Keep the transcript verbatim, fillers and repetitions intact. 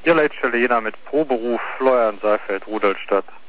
Ihr Leitstelle Jena mit Proberuf, Florian Seifeld, Rudolstadt.